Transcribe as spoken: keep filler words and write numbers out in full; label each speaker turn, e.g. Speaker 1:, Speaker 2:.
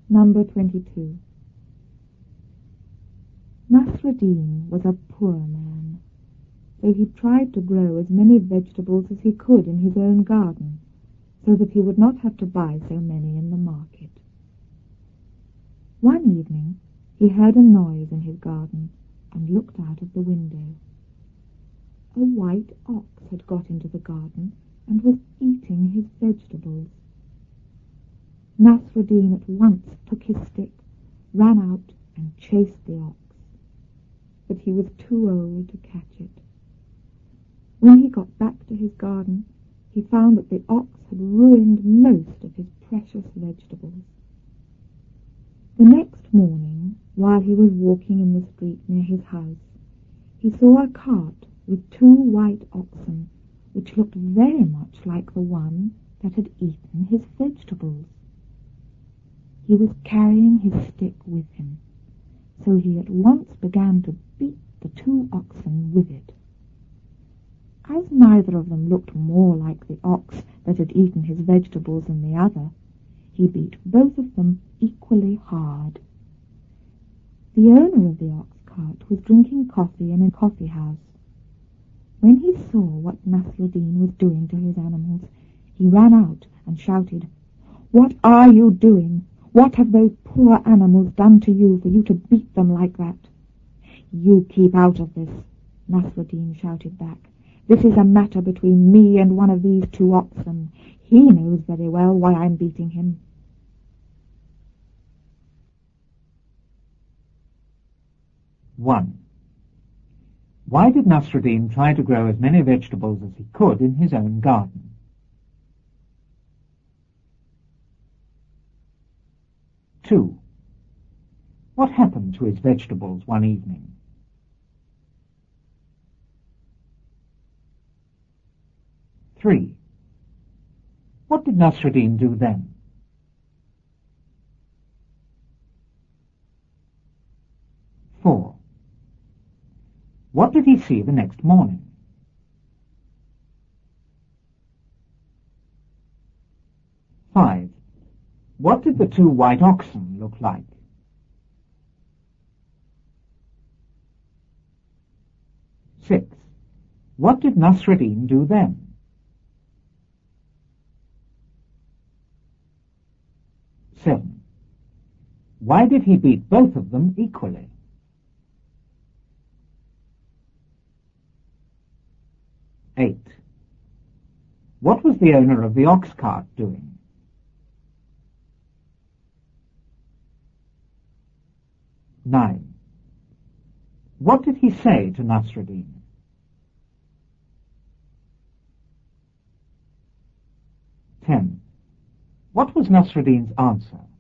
Speaker 1: Number twenty-two. Nasreddin was a poor man, so he tried to grow as many vegetables as he could in his own garden, so that he would not have to buy so many in the market. One evening he heard a noise in his garden and looked out of the window. A white ox had got into the garden and was eating his vegetables. Nasreddin at once took his stick, ran out and chased the ox, but he was too old to catch it. When he got back to his garden, he found that the ox had ruined most of his precious vegetables. The next morning, while he was walking in the street near his house, he saw a cart with two white oxen, which looked very much like the one that had eaten his vegetables. He was carrying his stick with him, so he at once began to beat the two oxen with it. As neither of them looked more like the ox that had eaten his vegetables than the other, he beat both of them equally hard. The owner of the ox cart was drinking coffee in a coffee house. When he saw what Nasreddin was doing to his animals, he ran out and shouted, "What are you doing? What have those poor animals done to you for you to beat them like that?" "You keep out of this," Nasreddin shouted back. "This is a matter between me and one of these two oxen. He knows very well why I'm beating him."
Speaker 2: One. Why did Nasreddin try to grow as many vegetables as he could in his own garden? Two. What happened to his vegetables one evening? Three. What did Nasreddin do then? Four. What did he see the next morning? Five. What did the two white oxen look like? Six. What did Nasreddin do then? Seven. Why did he beat both of them equally? Eight. What was the owner of the ox cart doing? Nine. What did he say to Nasreddin? Ten. What was Nasreddin's answer?